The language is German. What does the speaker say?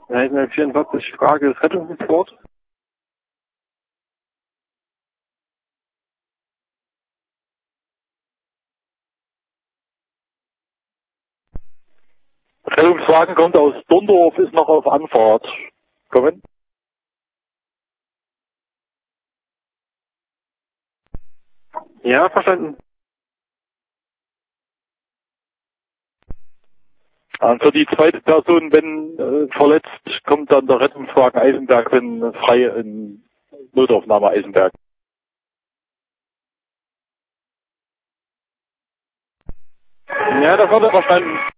Ja, 44, Frage ist Rettungswort. Rettungswagen kommt aus Dondorf, ist noch auf Anfahrt. Kommen? Ja, verstanden. Und für die zweite Person, wenn verletzt, kommt dann der Rettungswagen Eisenberg, wenn frei in Notaufnahme Eisenberg. Ja, das wurde verstanden.